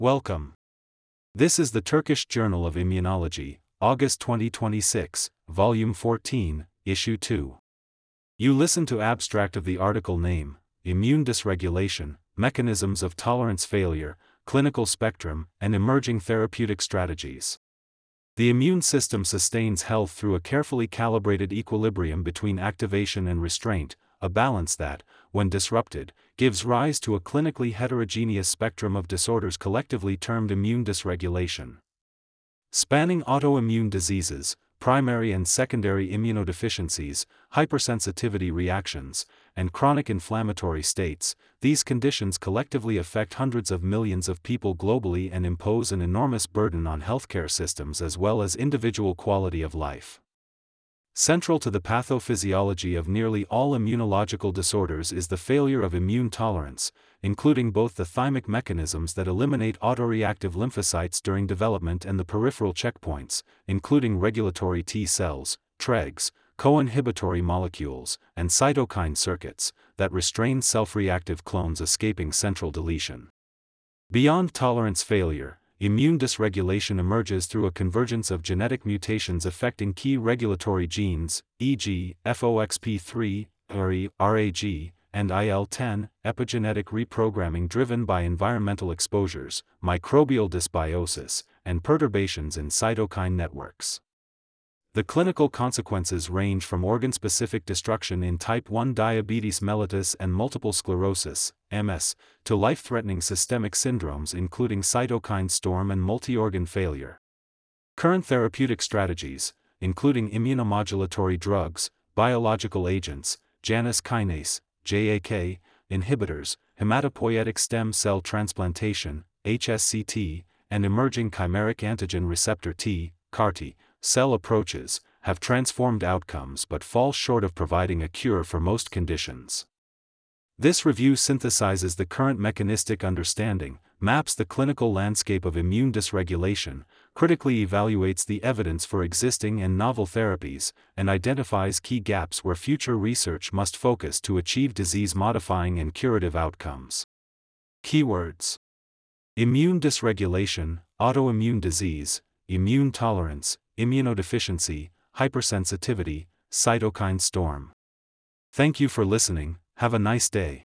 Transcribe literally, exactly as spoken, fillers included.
Welcome. This is the Turkish Journal of Immunology, August twenty twenty-six, Volume fourteen, Issue two. You listen to abstract of the article name, Immune Dysregulation, Mechanisms of Tolerance Failure, Clinical Spectrum, and Emerging Therapeutic Strategies. The immune system sustains health through a carefully calibrated equilibrium between activation and restraint, a balance that, when disrupted, gives rise to a clinically heterogeneous spectrum of disorders collectively termed immune dysregulation. Spanning autoimmune diseases, primary and secondary immunodeficiencies, hypersensitivity reactions, and chronic inflammatory states, these conditions collectively affect hundreds of millions of people globally and impose an enormous burden on healthcare systems as well as individual quality of life. Central to the pathophysiology of nearly all immunological disorders is the failure of immune tolerance, including both the thymic mechanisms that eliminate autoreactive lymphocytes during development and the peripheral checkpoints, including regulatory T cells, Tregs, co-inhibitory molecules, and cytokine circuits, that restrain self-reactive clones escaping central deletion. Beyond tolerance failure, immune dysregulation emerges through a convergence of genetic mutations affecting key regulatory genes, for example, F O X P three, R E, R A G, and I L ten, epigenetic reprogramming driven by environmental exposures, microbial dysbiosis, and perturbations in cytokine networks. The clinical consequences range from organ-specific destruction in type one diabetes mellitus and multiple sclerosis, M S, to life-threatening systemic syndromes including cytokine storm and multi-organ failure. Current therapeutic strategies, including immunomodulatory drugs, biological agents, Janus kinase, J A K, inhibitors, hematopoietic stem cell transplantation, H S C T, and emerging chimeric antigen receptor T, C A R T, cell approaches, have transformed outcomes but fall short of providing a cure for most conditions. This review synthesizes the current mechanistic understanding, maps the clinical landscape of immune dysregulation, critically evaluates the evidence for existing and novel therapies, and identifies key gaps where future research must focus to achieve disease-modifying and curative outcomes. Keywords: immune dysregulation, autoimmune disease, immune tolerance, immunodeficiency, hypersensitivity, cytokine storm. Thank you for listening. Have a nice day.